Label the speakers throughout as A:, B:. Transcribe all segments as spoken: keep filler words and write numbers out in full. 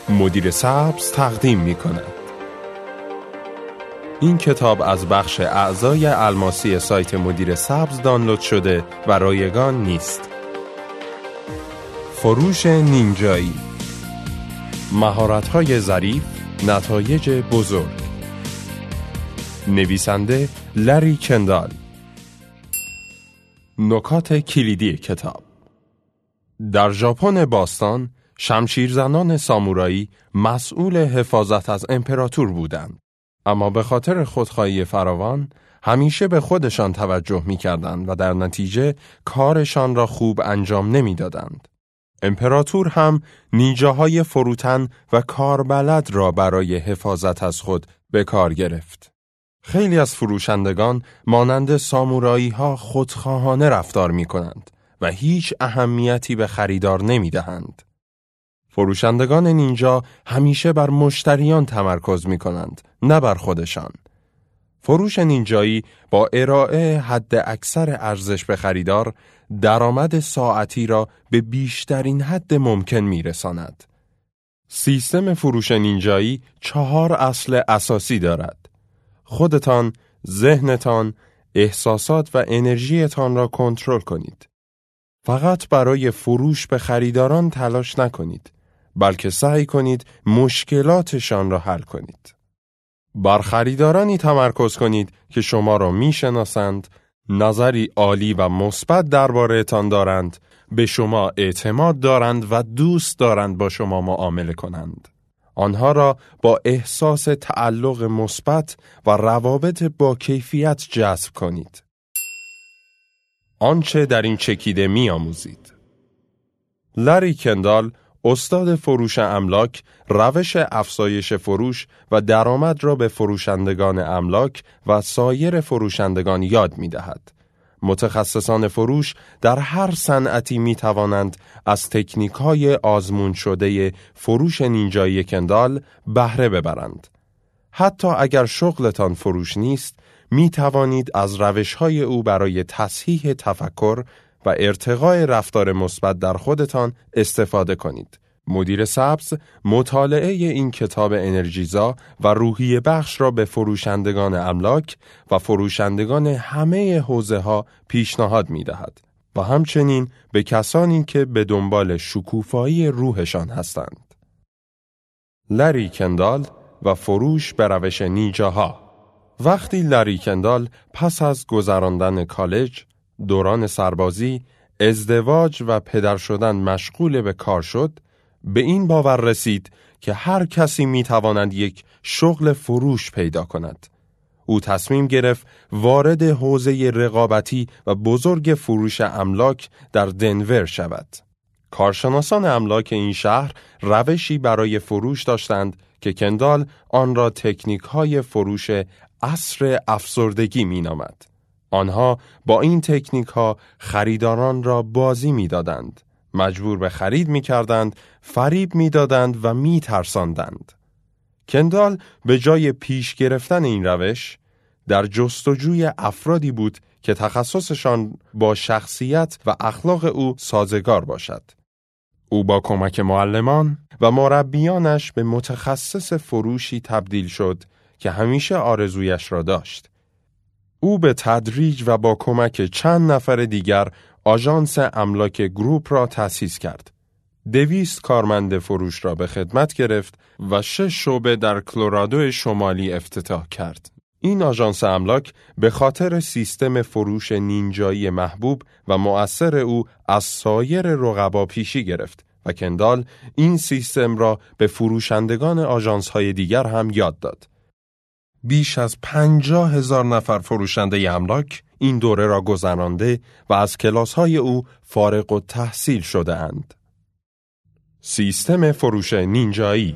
A: مدیر سبز تقدیم می کند. این کتاب از بخش اعضای الماسی سایت مدیر سبز دانلود شده و رایگان نیست. فروش نینجایی، مهارت‌های ظریف، نتایج بزرگ. نویسنده لری کندال. نکات کلیدی کتاب: در ژاپن باستان، شمشیرزنان سامورایی مسئول حفاظت از امپراتور بودند، اما به خاطر خودخواهی فراوان همیشه به خودشان توجه می‌کردند و در نتیجه کارشان را خوب انجام نمی‌دادند. امپراتور هم نینجاهای فروتن و کاربلد را برای حفاظت از خود به کار گرفت. خیلی از فروشندگان مانند سامورایی ها خودخواهانه رفتار می کنند و هیچ اهمیتی به خریدار نمی دهند. فروشندگان نینجا همیشه بر مشتریان تمرکز می کنند، نه بر خودشان. فروش نینجایی با ارائه حد اکثر ارزش به خریدار، درآمد ساعتی را به بیشترین حد ممکن می رساند. سیستم فروش نینجایی چهار اصل اساسی دارد. خودتان، ذهنتان، احساسات و انرژیتان را کنترل کنید. فقط برای فروش به خریداران تلاش نکنید، بلکه سعی کنید مشکلاتشان را حل کنید. بر خریدارانی تمرکز کنید که شما را میشناسند، نظری عالی و مثبت درباره‌تان دارند، به شما اعتماد دارند و دوست دارند با شما معامله کنند. آنها را با احساس تعلق مثبت و روابط با کیفیت جذب کنید. آنچه در این چکیده می آموزید. لری کندال، استاد فروش املاک، روش افزایش فروش و درآمد را به فروشندگان املاک و سایر فروشندگان یاد می دهد. متخصصان فروش در هر صنعتی می توانند از تکنیک‌های آزمون شده فروش نینجایی کندال بهره ببرند. حتی اگر شغلتان فروش نیست، می توانید از روش‌های او برای تصحیح تفکر و ارتقای رفتار مثبت در خودتان استفاده کنید. مدیر سبز مطالعه این کتاب انرژیزا و روحیه بخش را به فروشندگان املاک و فروشندگان همه حوزه‌ها پیشنهاد می‌دهد و همچنین به کسانی که به دنبال شکوفایی روحشان هستند. لری کندال و فروش به روش نینجاها. وقتی لری کندال پس از گذراندن کالج، دوران سربازی، ازدواج و پدر شدن مشغول به کار شد، به این باور رسید که هر کسی میتواند یک شغل فروش پیدا کند. او تصمیم گرفت وارد حوزه رقابتی و بزرگ فروش املاک در دنور شود. کارشناسان املاک این شهر روشی برای فروش داشتند که کندال آن را تکنیک‌های فروش عصر افسردگی مینامد. آنها با این تکنیک‌ها خریداران را بازی می‌دادند، مجبور به خرید می‌کردند، فریب می‌دادند و می‌ترساندند. کندال به جای پیش گرفتن این روش، در جستجوی افرادی بود که تخصصشان با شخصیت و اخلاق او سازگار باشد. او با کمک معلمان و مربیانش به متخصص فروشی تبدیل شد که همیشه آرزویش را داشت. او به تدریج و با کمک چند نفر دیگر آژانس املاک گروپ را تأسیس کرد. دویست کارمند فروش را به خدمت گرفت و شش شعبه در کلرادو شمالی افتتاح کرد. این آژانس املاک به خاطر سیستم فروش نینجایی محبوب و مؤثر او از سایر رقبا پیشی گرفت و کندال این سیستم را به فروشندگان آژانس‌های دیگر هم یاد داد. بیش از پنجاه هزار نفر فروشنده املاک این دوره را گذرانده و از کلاس‌های او فارغ التحصیل شده اند. سیستم فروش نینجایی.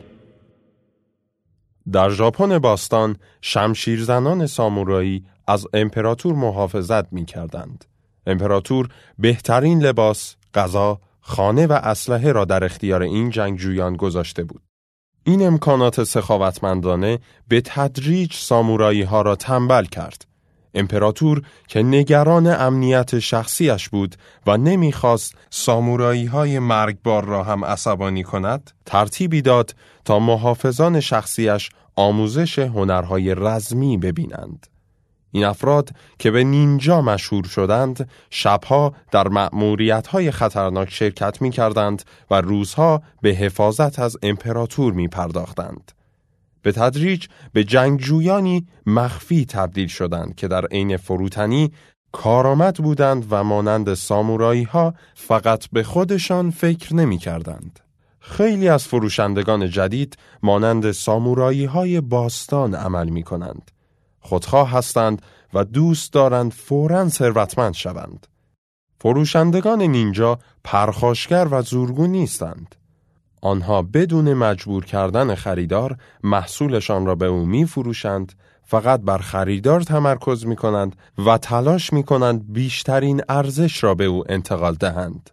A: در ژاپن باستان، شمشیرزنان سامورایی از امپراتور محافظت می‌کردند. امپراتور بهترین لباس، غذا، خانه و اسلحه را در اختیار این جنگجویان گذاشته بود. این امکانات سخاوتمندانه به تدریج سامورایی ها را تنبل کرد. امپراتور که نگران امنیت شخصیش بود و نمیخواست سامورایی های مرگبار را هم عصبانی کند، ترتیبی داد تا محافظان شخصیش آموزش هنرهای رزمی ببینند. این افراد که به نینجا مشهور شدند، شبها در مأموریت‌های خطرناک شرکت می‌کردند و روزها به حفاظت از امپراتور می‌پرداختند. به تدریج به جنگجویانی مخفی تبدیل شدند که در عین فروتنی کارآمد بودند و مانند سامورایی‌ها فقط به خودشان فکر نمی‌کردند. خیلی از فروشندگان جدید مانند سامورایی‌های باستان عمل می‌کنند. خودخواه هستند و دوست دارند فوراً ثروتمند شوند. فروشندگان نینجا پرخاشگر و زورگو نیستند. آنها بدون مجبور کردن خریدار محصولشان را به او می فروشند، فقط بر خریدار تمرکز می کنند و تلاش می کنند بیشترین ارزش را به او انتقال دهند.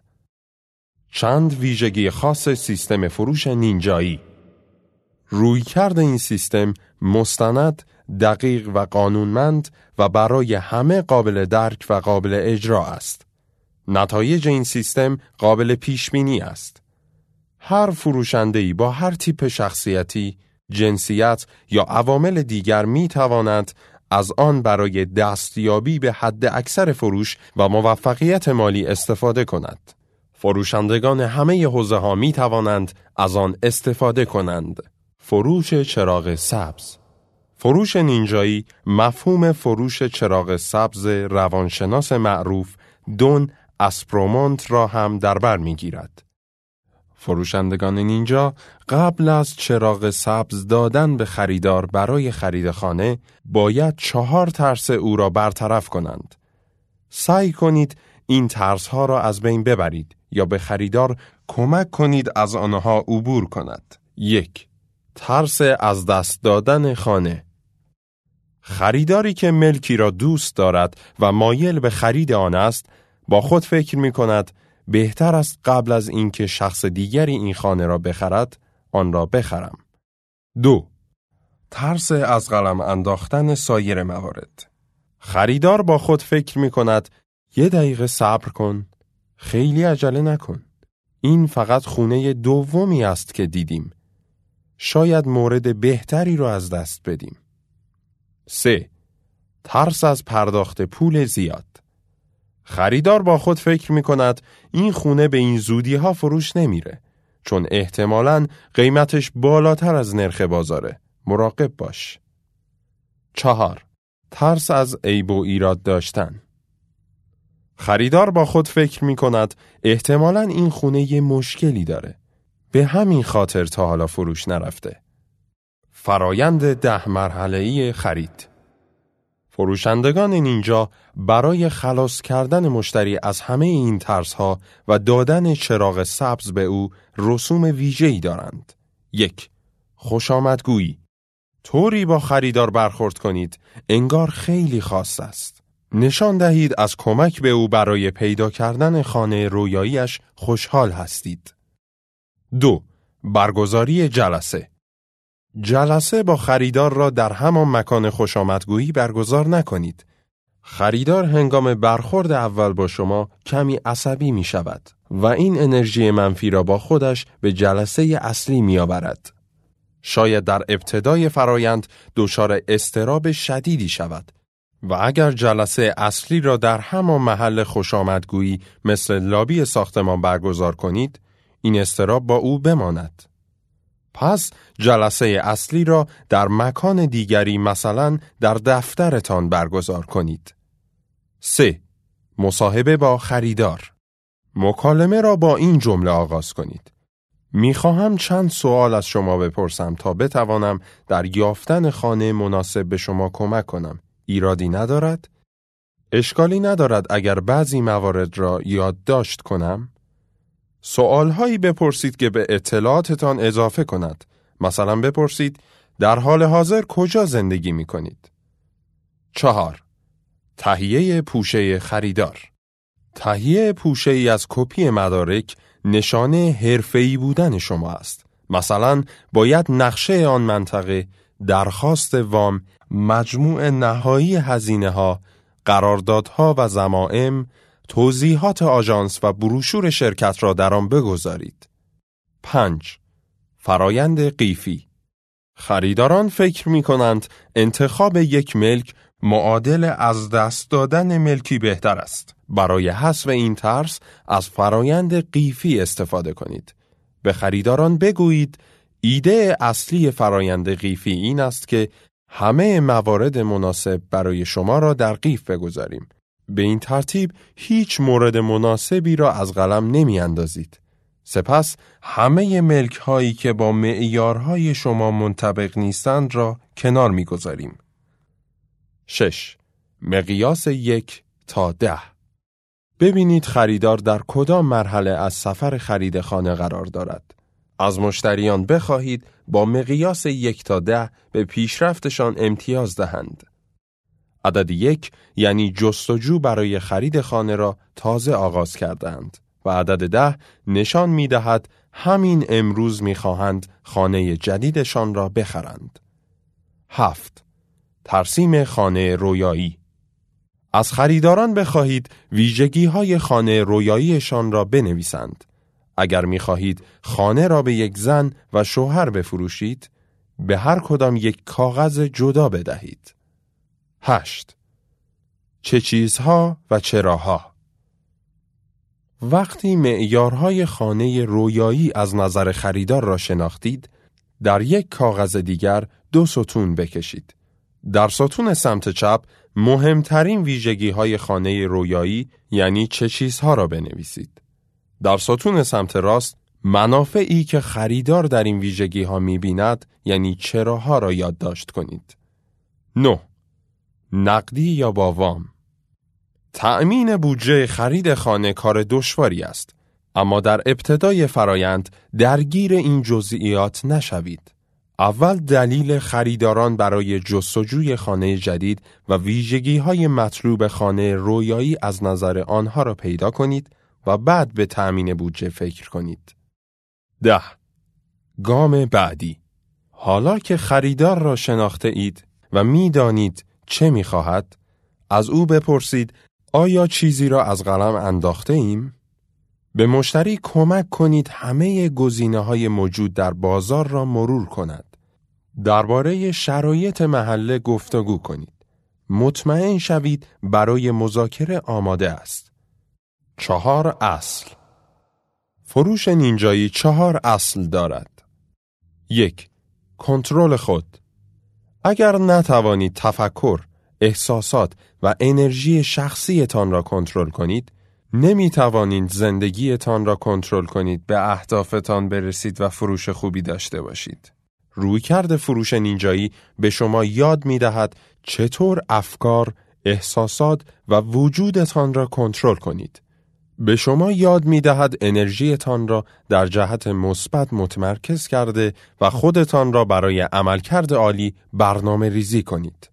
A: چند ویژگی خاص سیستم فروش نینجایی. رویکرد این سیستم مستند، دقیق و قانونمند و برای همه قابل درک و قابل اجرا است. نتایج این سیستم قابل پیش بینی است. هر فروشنده‌ای با هر تیپ شخصیتی، جنسیت یا عوامل دیگر می تواند از آن برای دستیابی به حد اکثر فروش و موفقیت مالی استفاده کند. فروشندگان همه حوزه‌ها می توانند از آن استفاده کنند. فروش چراغ سبز. فروش نینجایی مفهوم فروش چراغ سبز روانشناس معروف دون اسپرومونت را هم در بر می‌گیرد. فروشندگان نینجا قبل از چراغ سبز دادن به خریدار برای خرید خانه باید چهار ترس او را برطرف کنند. سعی کنید این ترس‌ها را از بین ببرید یا به خریدار کمک کنید از آنها عبور کند. یک. ترس از دست دادن خانه. خریداری که ملکی را دوست دارد و مایل به خرید آن است، با خود فکر می کند بهتر است قبل از اینکه شخص دیگری این خانه را بخرد، آن را بخرم. دو. ترس از قلم انداختن سایر موارد. خریدار با خود فکر می کند یه دقیقه صبر کن، خیلی عجله نکن. این فقط خونه دومی است که دیدیم. شاید مورد بهتری رو از دست بدیم. سه. ترس از پرداخت پول زیاد. خریدار با خود فکر می کند این خونه به این زودی ها فروش نمیره، چون احتمالاً قیمتش بالاتر از نرخ بازاره. مراقب باش. چهار. ترس از عیب و ایراد داشتن. خریدار با خود فکر می کند احتمالاً این خونه یه مشکلی داره، به همین خاطر تا حالا فروش نرفته. فرایند ده مرحله‌ای خرید. فروشندگان نینجا برای خلاص کردن مشتری از همه این ترس‌ها و دادن چراغ سبز به او رسوم ویژه‌ای دارند. یک. خوشامدگویی. طوری با خریدار برخورد کنید انگار خیلی خاص است. نشان دهید از کمک به او برای پیدا کردن خانه رویاییش خوشحال هستید. دو. برگزاری جلسه. جلسه با خریدار را در همان مکان خوشامدگویی برگزار نکنید. خریدار هنگام برخورد اول با شما کمی عصبی می شود و این انرژی منفی را با خودش به جلسه اصلی می آورد. شاید در ابتدای فرایند دچار اضطراب شدیدی شود و اگر جلسه اصلی را در همان محل خوشامدگویی مثل لابی ساختمان برگزار کنید، این اضطراب با او بماند. پس جلسه اصلی را در مکان دیگری، مثلا در دفترتان برگزار کنید. سه. مصاحبه با خریدار. مکالمه را با این جمله آغاز کنید: میخواهم چند سوال از شما بپرسم تا بتوانم در یافتن خانه مناسب به شما کمک کنم. ایرادی ندارد؟ اشکالی ندارد اگر بعضی موارد را یادداشت کنم؟ سوالهایی بپرسید که به اطلاعاتتان اضافه کند. مثلا بپرسید در حال حاضر کجا زندگی می کنید؟ چهار. تهیه پوشه خریدار. تهیه پوشه ای از کپی مدارک نشانه حرفه‌ای بودن شما است. مثلا باید نقشه آن منطقه، درخواست وام مجموع نهایی هزینه‌ها، قراردادها و ضمائم، توضیحات آژانس و بروشور شرکت را در آن بگذارید. پنج. فرایند قیفی. خریداران فکر می کنند انتخاب یک ملک معادل از دست دادن ملکی بهتر است. برای حذف این ترس از فرایند قیفی استفاده کنید. به خریداران بگویید ایده اصلی فرایند قیفی این است که همه موارد مناسب برای شما را در قیف بگذاریم. به این ترتیب هیچ مورد مناسبی را از قلم نمی اندازید. سپس همه ملک هایی که با معیارهای شما منطبق نیستند را کنار می گذاریم. شش. مقیاس یک تا ده. ببینید خریدار در کدام مرحله از سفر خرید خانه قرار دارد. از مشتریان بخواهید با مقیاس یک تا ده به پیشرفتشان امتیاز دهند. عدد یک یعنی جستجو برای خرید خانه را تازه آغاز کردند و عدد ده نشان می دهد همین امروز می خواهند خانه جدیدشان را بخرند. هفت. ترسیم خانه رویایی. از خریداران بخواهید ویژگی های خانه رویاییشان را بنویسند. اگر می خواهید خانه را به یک زن و شوهر بفروشید، به هر کدام یک کاغذ جدا بدهید. هشت. چه چیزها و چراها؟ وقتی معیارهای خانه رویایی از نظر خریدار را شناختید، در یک کاغذ دیگر دو ستون بکشید. در ستون سمت چپ مهمترین ویژگی‌های خانه رویایی یعنی چه چیزها را بنویسید. در ستون سمت راست منافعی که خریدار در این ویژگی‌ها می‌بیند یعنی چراها را یادداشت کنید. نه. نقدی یا با وام. تأمین بودجه خرید خانه کار دشواری است، اما در ابتدای فرایند درگیر این جزئیات نشوید. اول دلیل خریداران برای جستجوی خانه جدید و ویژگی‌های مطلوب خانه رویایی از نظر آنها را پیدا کنید و بعد به تأمین بودجه فکر کنید. ده. گام بعدی. حالا که خریدار را شناخته اید و می دانید چه می خواهد، از او بپرسید آیا چیزی را از قلم انداخته ایم؟ به مشتری کمک کنید همه گزینه‌های موجود در بازار را مرور کند. درباره شرایط محله گفتگو کنید. مطمئن شوید برای مذاکره آماده است. چهار اصل. فروش نینجایی چهار اصل دارد. یک. کنترل خود. اگر نتوانید تفکر، احساسات و انرژی شخصیتان را کنترل کنید، نمی توانید زندگیتان را کنترل کنید، به اهدافتان برسید و فروش خوبی داشته باشید. رویکرد فروش نینجایی به شما یاد می دهد چطور افکار، احساسات و وجودتان را کنترل کنید. به شما یاد می دهد انرژیتان را در جهت مثبت متمرکز کرده و خودتان را برای عملکرد عالی برنامه ریزی کنید.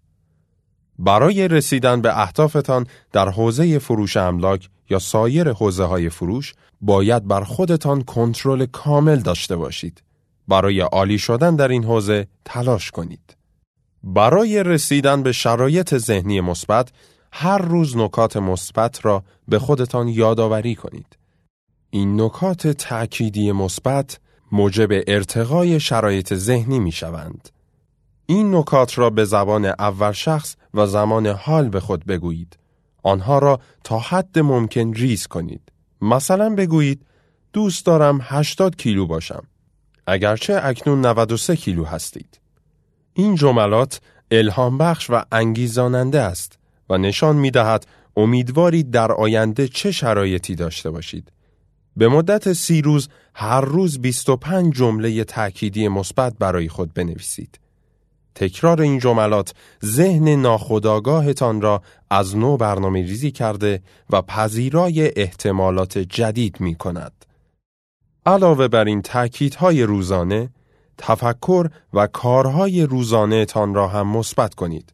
A: برای رسیدن به اهدافتان در حوزه فروش املاک یا سایر حوزه‌های فروش باید بر خودتان کنترل کامل داشته باشید. برای عالی شدن در این حوزه تلاش کنید. برای رسیدن به شرایط ذهنی مثبت هر روز نکات مثبت را به خودتان یادآوری کنید. این نکات تأکیدی مثبت موجب ارتقای شرایط ذهنی می شوند. این نکات را به زبان اول شخص و زمان حال به خود بگویید. آنها را تا حد ممکن ریز کنید. مثلا بگویید دوست دارم هشتاد کیلو باشم، اگرچه اکنون نود و سه کیلو هستید. این جملات الهام بخش و انگیزاننده است و نشان می دهد امیدوارید در آینده چه شرایطی داشته باشید. به مدت سی روز هر روز بیست و پنج جمله تأکیدی مثبت برای خود بنویسید. تکرار این جملات ذهن ناخودآگاهتان را از نو برنامه ریزی کرده و پذیرای احتمالات جدید می کند. علاوه بر این تأکیدهای روزانه، تفکر و کارهای روزانه تان را هم مثبت کنید.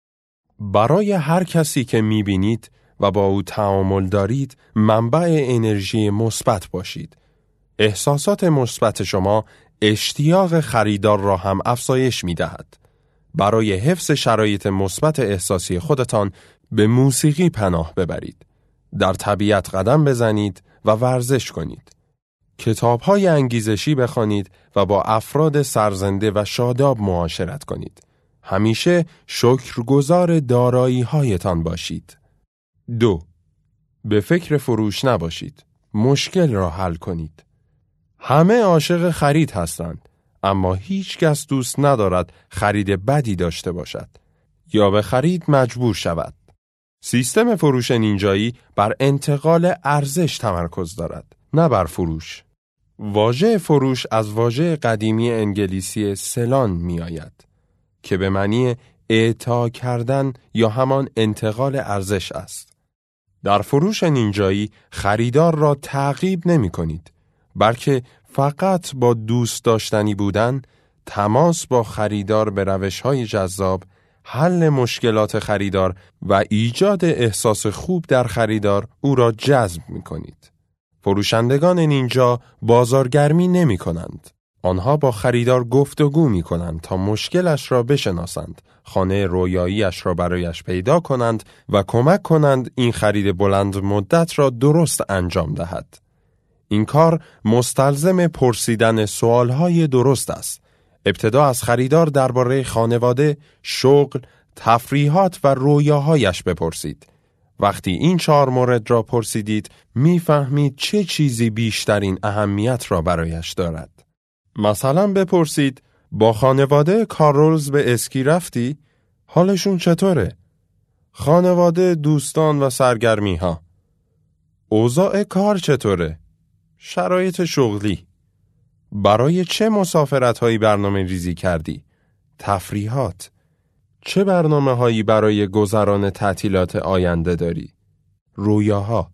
A: برای هر کسی که می بینید و با او تعامل دارید، منبع انرژی مثبت باشید. احساسات مثبت شما اشتیاق خریدار را هم افزایش می دهد. برای حفظ شرایط مثبت احساسی خودتان به موسیقی پناه ببرید. در طبیعت قدم بزنید و ورزش کنید. کتاب‌های انگیزشی بخوانید و با افراد سرزنده و شاداب معاشرت کنید. همیشه شکرگزار دارایی‌هایتان باشید. دو. به فکر فروش نباشید. مشکل را حل کنید. همه عاشق خرید هستند، اما هیچ کس دوست ندارد خرید بدی داشته باشد یا به خرید مجبور شود. سیستم فروش نینجایی بر انتقال ارزش تمرکز دارد، نه بر فروش. واژه فروش از واژه قدیمی انگلیسی سلان می آید که به معنی اعطا کردن یا همان انتقال ارزش است. در فروش نینجایی خریدار را تعقیب نمی کنید، بلکه فقط با دوست داشتنی بودن، تماس با خریدار به روش‌های جذاب، حل مشکلات خریدار و ایجاد احساس خوب در خریدار او را جذب می کنید. فروشندگان نینجا بازارگرمی نمی کنند. آنها با خریدار گفتگو می کنند تا مشکلش را بشناسند، خانه رویاییش را برایش پیدا کنند و کمک کنند این خرید بلند مدت را درست انجام دهد. این کار مستلزم پرسیدن سوالهای درست است. ابتدا از خریدار درباره خانواده، شغل، تفریحات و رویاهایش بپرسید. وقتی این چهار مورد را پرسیدید، میفهمید چه چیزی بیشترین اهمیت را برایش دارد. مثلا بپرسید: با خانواده کارولز به اسکی رفتی؟ حالشون چطوره؟ خانواده، دوستان و سرگرمی ها. اوضاع کار چطوره؟ شرایط شغلی. برای چه مسافرت هایی برنامه ریزی کردی؟ تفریحات. چه برنامه هایی برای گذران تعطیلات آینده داری؟ رویاها.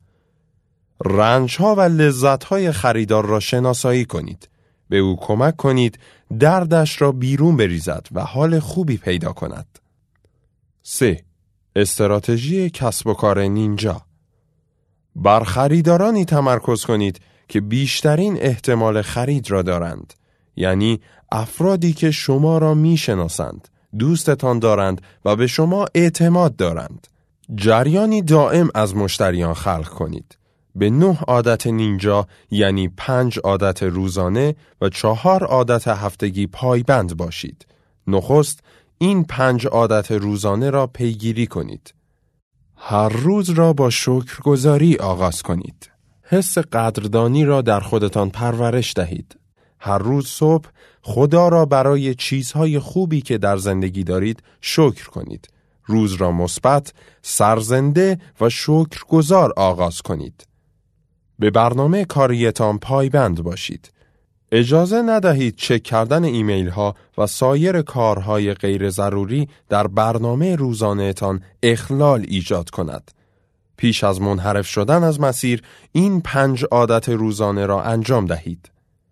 A: رنج ها و لذت های خریدار را شناسایی کنید. به او کمک کنید دردش را بیرون بریزد و حال خوبی پیدا کند. سه. استراتژی کسب و کار نینجا. بر خریدارانی تمرکز کنید که بیشترین احتمال خرید را دارند، یعنی افرادی که شما را میشناسند، دوستتان دارند و به شما اعتماد دارند. جریانی دائم از مشتریان خلق کنید. به نه عادت نینجا، یعنی پنج عادت روزانه و چهار عادت هفتگی پایبند باشید. نخست این پنج عادت روزانه را پیگیری کنید. هر روز را با شکرگزاری آغاز کنید. حس قدردانی را در خودتان پرورش دهید. هر روز صبح خدا را برای چیزهای خوبی که در زندگی دارید شکر کنید. روز را مثبت، سرزنده و شکرگزار آغاز کنید. به برنامه کاریتان پایبند باشید. اجازه ندهید چک کردن ایمیل ها و سایر کارهای غیر ضروری در برنامه روزانه‌تان اخلال ایجاد کند. پیش از منحرف شدن از مسیر، این پنج عادت روزانه را انجام دهید.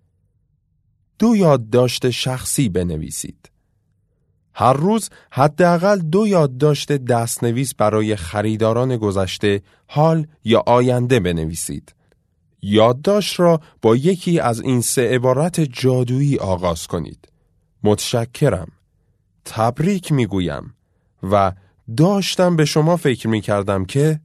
A: دو یادداشت شخصی بنویسید. هر روز حداقل دو یادداشت دستنویس برای خریداران گذشته، حال یا آینده بنویسید. یادداشت را با یکی از این سه عبارت جادویی آغاز کنید. متشکرم، تبریک میگویم و داشتم به شما فکر میکردم که.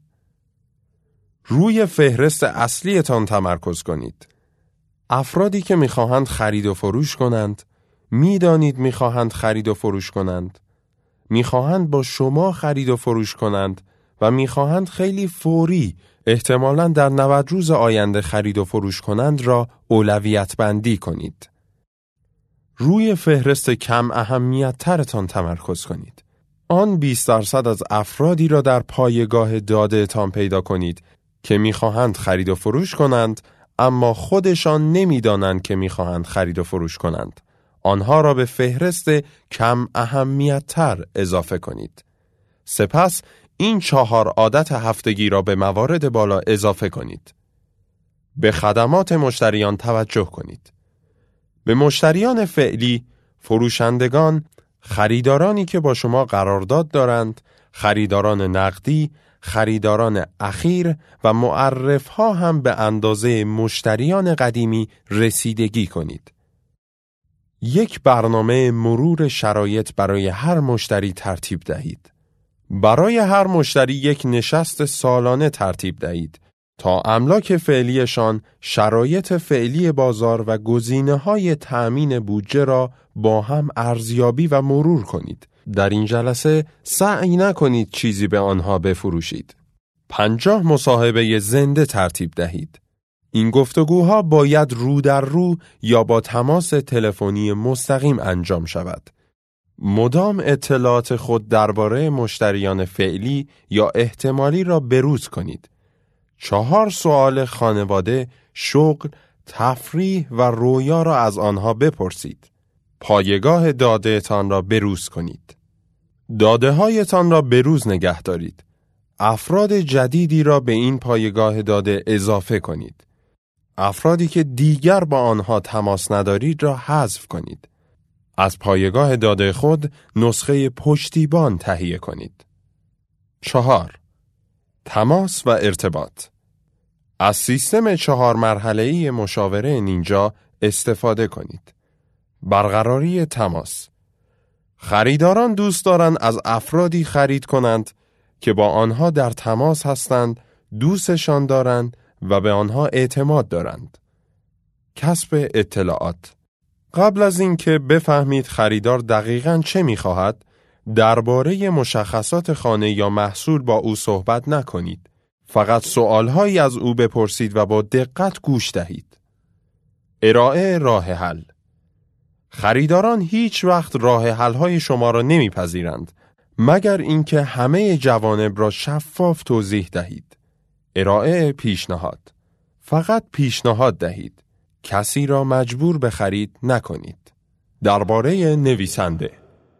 A: روی فهرست اصلیتان تمرکز کنید. افرادی که میخواهند خرید و فروش کنند، میدانید میخواهند خرید و فروش کنند، میخواهند با شما خرید و فروش کنند و میخواهند خیلی فوری، احتمالاً در نود روز آینده خرید و فروش کنند را اولویت بندی کنید. روی فهرست کم اهمیت ترتان تمرکز کنید. آن بیست درصد از افرادی را در پایگاه داده تان پیدا کنید که میخواهند خرید و فروش کنند، اما خودشان نمیدانند که میخواهند خرید و فروش کنند. آنها را به فهرست کم اهمیت تر اضافه کنید. سپس این چهار عادت هفتگی را به موارد بالا اضافه کنید. به خدمات مشتریان توجه کنید. به مشتریان فعلی، فروشندگان، خریدارانی که با شما قرارداد دارند، خریداران نقدی، خریداران اخیر و معرفها هم به اندازه مشتریان قدیمی رسیدگی کنید. یک برنامه مرور شرایط برای هر مشتری ترتیب دهید. برای هر مشتری یک نشست سالانه ترتیب دهید تا املاک فعلیشان، شرایط فعلی بازار و گزینه‌های تأمین بودجه را با هم ارزیابی و مرور کنید. در این جلسه سعی نکنید چیزی به آنها بفروشید. پنجاه مصاحبه زنده ترتیب دهید. این گفتگوها باید رو در رو یا با تماس تلفنی مستقیم انجام شود. مدام اطلاعات خود درباره مشتریان فعلی یا احتمالی را بروز کنید. چهار سوال خانواده، شغل، تفریح و رویا را از آنها بپرسید. پایگاه داده تان را بروز کنید. داده هایتان را بروز نگه دارید. افراد جدیدی را به این پایگاه داده اضافه کنید. افرادی که دیگر با آنها تماس ندارید را حذف کنید. از پایگاه داده خود نسخه پشتیبان تهیه کنید. چهار. تماس و ارتباط. از سیستم چهار مرحله‌ای مشاوره نینجا استفاده کنید. برقراری تماس. خریداران دوست دارند از افرادی خرید کنند که با آنها در تماس هستند، دوستشان دارند و به آنها اعتماد دارند. کسب اطلاعات. قبل از اینکه بفهمید خریدار دقیقاً چه می‌خواهد، درباره مشخصات خانه یا محصول با او صحبت نکنید. فقط سوالهایی از او بپرسید و با دقت گوش دهید. ارائه راه حل. خریداران هیچ وقت راه حل‌های شما را نمی‌پذیرند مگر اینکه همه جوانب را شفاف توضیح دهید. ارائه پیشنهاد. فقط پیشنهاد دهید. کسی را مجبور به خرید نکنید. درباره نویسنده.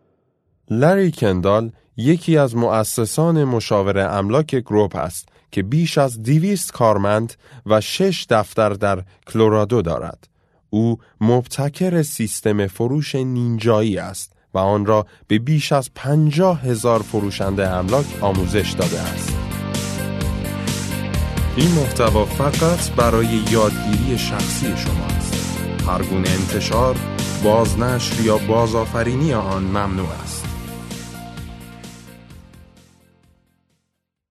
A: لری کندال یکی از مؤسسان مشاوره املاک گروپ است که بیش از دویست کارمند و شش دفتر در کلرادو دارد. او مبتکر سیستم فروش نینجایی است و آن را به بیش از پنجاه هزار فروشنده املاک آموزش داده است. این محتوا فقط برای یادگیری شخصی شما است. هر گونه انتشار، بازنشر یا بازآفرینی آن ممنوع است.